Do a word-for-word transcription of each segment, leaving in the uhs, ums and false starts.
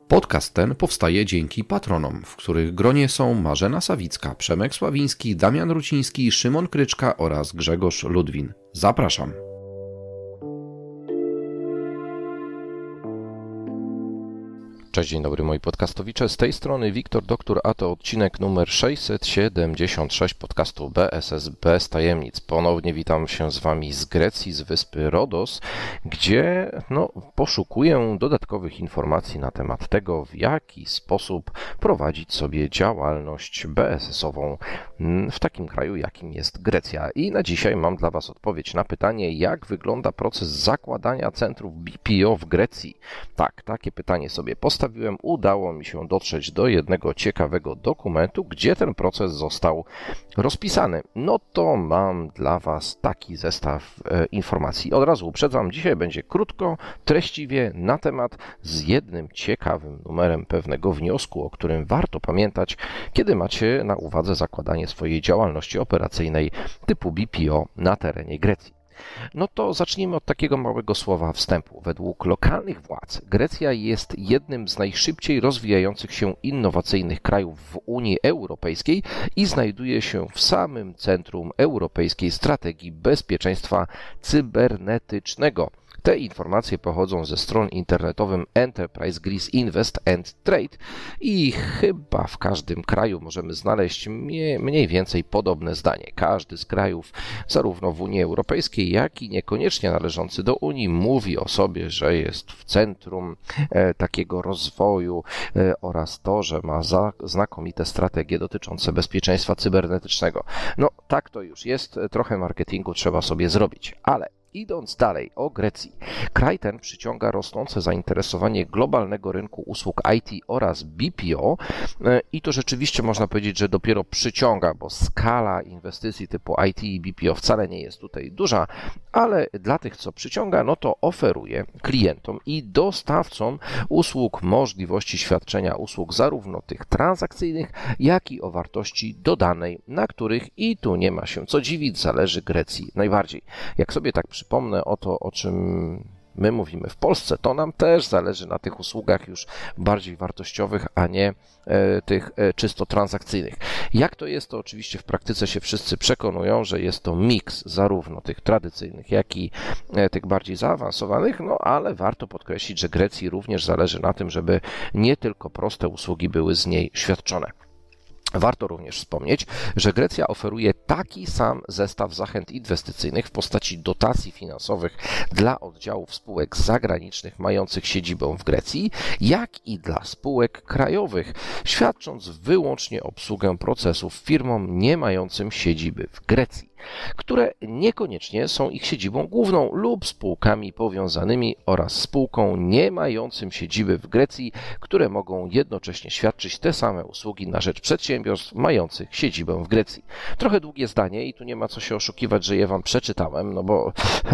Podcast ten powstaje dzięki patronom, w których gronie są Marzena Sawicka, Przemek Sławiński, Damian Ruciński, Szymon Kryczka oraz Grzegorz Ludwin. Zapraszam. Cześć, dzień dobry moi podcastowicze, z tej strony Wiktor Doktor, a to odcinek numer sześćset siedemdziesiąt sześć podcastu B S S bez tajemnic. Ponownie witam się z Wami z Grecji, z wyspy Rodos, gdzie no, poszukuję dodatkowych informacji na temat tego, w jaki sposób prowadzić sobie działalność B S S-ową w takim kraju, jakim jest Grecja. I na dzisiaj mam dla Was odpowiedź na pytanie, jak wygląda proces zakładania centrów B P O w Grecji. Tak, takie pytanie sobie postawiłem. Udało mi się dotrzeć do jednego ciekawego dokumentu, gdzie ten proces został rozpisany. No to mam dla Was taki zestaw e, informacji. Od razu uprzedzam, dzisiaj będzie krótko, treściwie na temat z jednym ciekawym numerem pewnego wniosku, o którym warto pamiętać, kiedy macie na uwadze zakładanie swojej działalności operacyjnej typu B P O na terenie Grecji. No to zacznijmy od takiego małego słowa wstępu. Według lokalnych władz Grecja jest jednym z najszybciej rozwijających się innowacyjnych krajów w Unii Europejskiej i znajduje się w samym centrum europejskiej strategii bezpieczeństwa cybernetycznego. Te informacje pochodzą ze stron internetowych Enterprise Greece Invest and Trade i chyba w każdym kraju możemy znaleźć mniej więcej podobne zdanie. Każdy z krajów, zarówno w Unii Europejskiej, jak i niekoniecznie należący do Unii, mówi o sobie, że jest w centrum e, takiego rozwoju e, oraz to, że ma za, znakomite strategie dotyczące bezpieczeństwa cybernetycznego. No tak to już jest, trochę marketingu trzeba sobie zrobić, ale idąc dalej o Grecji, kraj ten przyciąga rosnące zainteresowanie globalnego rynku usług I T oraz B P O i to rzeczywiście można powiedzieć, że dopiero przyciąga, bo skala inwestycji typu I T i B P O wcale nie jest tutaj duża, ale dla tych, co przyciąga, no to oferuje klientom i dostawcom usług możliwości świadczenia usług zarówno tych transakcyjnych, jak i o wartości dodanej, na których i tu nie ma się co dziwić, zależy Grecji najbardziej. Jak sobie tak przypomnę o to, o czym my mówimy w Polsce, to nam też zależy na tych usługach już bardziej wartościowych, a nie e, tych e, czysto transakcyjnych. Jak to jest, to oczywiście w praktyce się wszyscy przekonują, że jest to miks zarówno tych tradycyjnych, jak i e, tych bardziej zaawansowanych, no ale warto podkreślić, że Grecji również zależy na tym, żeby nie tylko proste usługi były z niej świadczone. Warto również wspomnieć, że Grecja oferuje taki sam zestaw zachęt inwestycyjnych w postaci dotacji finansowych dla oddziałów spółek zagranicznych mających siedzibę w Grecji, jak i dla spółek krajowych, świadcząc wyłącznie obsługę procesów firmom nie mającym siedziby w Grecji, które niekoniecznie są ich siedzibą główną lub spółkami powiązanymi oraz spółką nie mającym siedziby w Grecji, które mogą jednocześnie świadczyć te same usługi na rzecz przedsiębiorstw mających siedzibę w Grecji. Trochę długie zdanie i tu nie ma co się oszukiwać, że je wam przeczytałem, no bo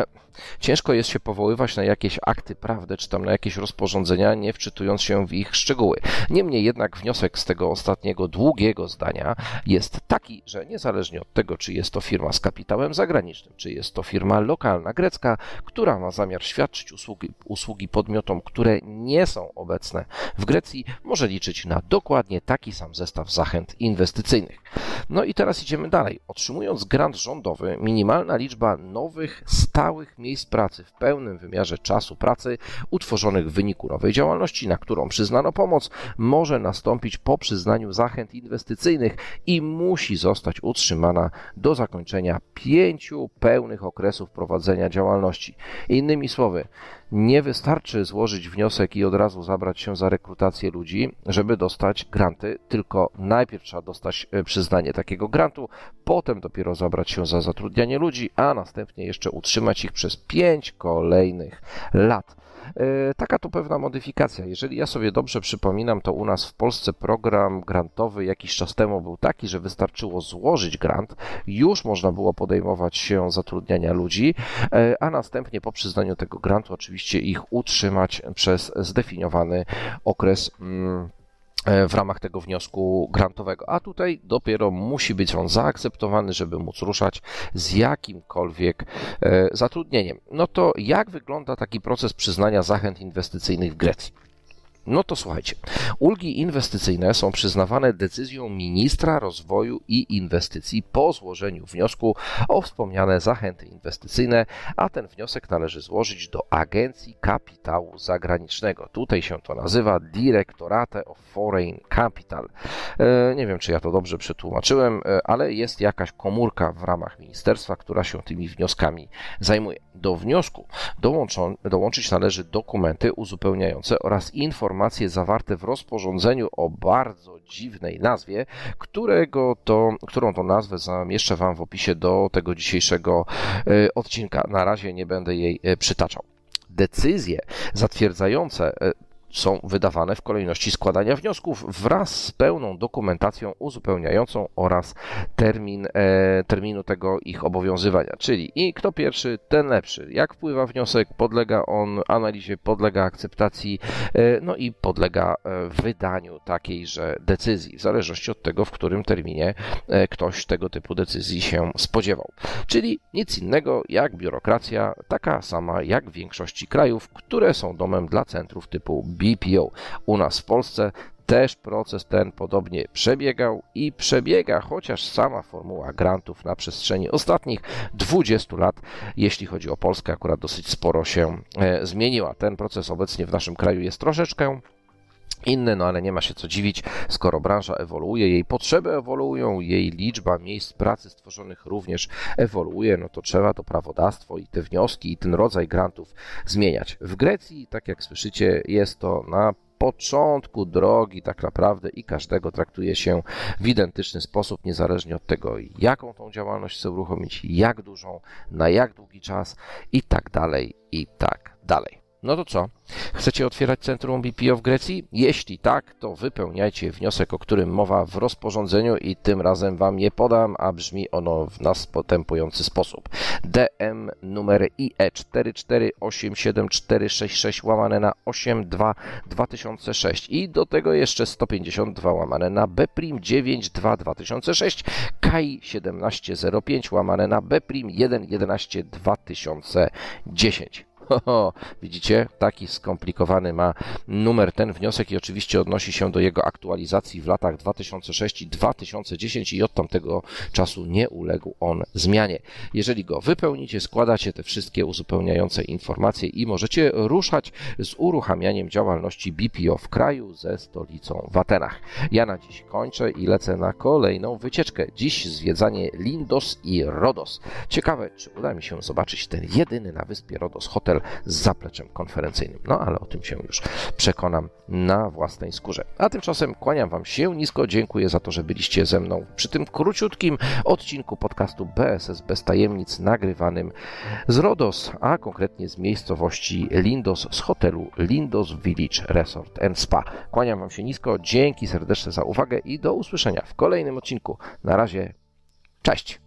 ciężko jest się powoływać na jakieś akty prawne, czy tam na jakieś rozporządzenia, nie wczytując się w ich szczegóły. Niemniej jednak wniosek z tego ostatniego długiego zdania jest taki, że niezależnie od tego, czy jest to firma z kapitałem zagranicznym, czy jest to firma lokalna grecka, która ma zamiar świadczyć usługi, usługi podmiotom, które nie są obecne w Grecji, może liczyć na dokładnie taki sam zestaw zachęt inwestycyjnych. No i teraz idziemy dalej. Otrzymując grant rządowy, minimalna liczba nowych, stałych miejsc pracy w pełnym wymiarze czasu pracy utworzonych w wyniku nowej działalności, na którą przyznano pomoc, może nastąpić po przyznaniu zachęt inwestycyjnych i musi zostać utrzymana do zakończenia pięciu pełnych okresów prowadzenia działalności. Innymi słowy, nie wystarczy złożyć wniosek i od razu zabrać się za rekrutację ludzi, żeby dostać granty, tylko najpierw trzeba dostać przyznanie takiego grantu, potem dopiero zabrać się za zatrudnianie ludzi, a następnie jeszcze utrzymać ich przez pięć kolejnych lat. Taka to pewna modyfikacja. Jeżeli ja sobie dobrze przypominam, to u nas w Polsce program grantowy jakiś czas temu był taki, że wystarczyło złożyć grant, już można było podejmować się zatrudniania ludzi, a następnie po przyznaniu tego grantu oczywiście ich utrzymać przez zdefiniowany okres w ramach tego wniosku grantowego, a tutaj dopiero musi być on zaakceptowany, żeby móc ruszać z jakimkolwiek zatrudnieniem. No to jak wygląda taki proces przyznania zachęt inwestycyjnych w Grecji? No to słuchajcie, ulgi inwestycyjne są przyznawane decyzją ministra rozwoju i inwestycji po złożeniu wniosku o wspomniane zachęty inwestycyjne, a ten wniosek należy złożyć do Agencji Kapitału Zagranicznego. Tutaj się to nazywa Directorate of Foreign Capital. Nie wiem, czy ja to dobrze przetłumaczyłem, ale jest jakaś komórka w ramach ministerstwa, która się tymi wnioskami zajmuje. Do wniosku dołączą, dołączyć należy dokumenty uzupełniające oraz informacje zawarte w rozporządzeniu o bardzo dziwnej nazwie, którego to, którą to nazwę zamieszczę Wam w opisie do tego dzisiejszego odcinka. Na razie nie będę jej przytaczał. Decyzje zatwierdzające są wydawane w kolejności składania wniosków wraz z pełną dokumentacją uzupełniającą oraz termin, e, terminu tego ich obowiązywania. Czyli i kto pierwszy, ten lepszy. Jak wpływa wniosek, podlega on analizie, podlega akceptacji, e, no i podlega e, wydaniu takiejże decyzji, w zależności od tego, w którym terminie e, ktoś tego typu decyzji się spodziewał. Czyli nic innego jak biurokracja, taka sama jak w większości krajów, które są domem dla centrów typu B P O. U nas w Polsce też proces ten podobnie przebiegał i przebiega, chociaż sama formuła grantów na przestrzeni ostatnich dwudziestu lat, jeśli chodzi o Polskę, akurat dosyć sporo się e, zmieniła. Ten proces obecnie w naszym kraju jest troszeczkę inny, no ale nie ma się co dziwić, skoro branża ewoluuje, jej potrzeby ewoluują, jej liczba miejsc pracy stworzonych również ewoluuje, no to trzeba to prawodawstwo i te wnioski i ten rodzaj grantów zmieniać. W Grecji, tak jak słyszycie, jest to na początku drogi tak naprawdę i każdego traktuje się w identyczny sposób, niezależnie od tego, jaką tą działalność chce uruchomić, jak dużą, na jak długi czas i tak dalej, i tak dalej. No to co? Chcecie otwierać centrum B P O w Grecji? Jeśli tak, to wypełniajcie wniosek, o którym mowa w rozporządzeniu i tym razem Wam je podam, a brzmi ono w następujący sposób. D M numer I E cztery cztery osiem siedem cztery sześć sześć łamane na osiemdziesiąt dwa dwa tysiące sześć i do tego jeszcze sto pięćdziesiąt dwa łamane na B dziewięćdziesiąt dwa dwa tysiące sześć, K I siedemnaście zero pięć łamane na B jeden jedenaście dwa tysiące dziesięć. Ho, widzicie, taki skomplikowany ma numer ten wniosek i oczywiście odnosi się do jego aktualizacji w latach dwa tysiące szósty i dwa tysiące dziesiąty i od tamtego czasu nie uległ on zmianie. Jeżeli go wypełnicie, składacie te wszystkie uzupełniające informacje i możecie ruszać z uruchamianiem działalności B P O w kraju ze stolicą w Atenach. Ja na dziś kończę i lecę na kolejną wycieczkę. Dziś zwiedzanie Lindos i Rodos. Ciekawe, czy uda mi się zobaczyć ten jedyny na wyspie Rodos hotel z zapleczem konferencyjnym. No ale o tym się już przekonam na własnej skórze. A tymczasem kłaniam Wam się nisko, dziękuję za to, że byliście ze mną przy tym króciutkim odcinku podcastu B S S bez tajemnic nagrywanym z Rodos, a konkretnie z miejscowości Lindos, z hotelu Lindos Village Resort and Spa. Kłaniam Wam się nisko, dzięki serdeczne za uwagę i do usłyszenia w kolejnym odcinku. Na razie, cześć!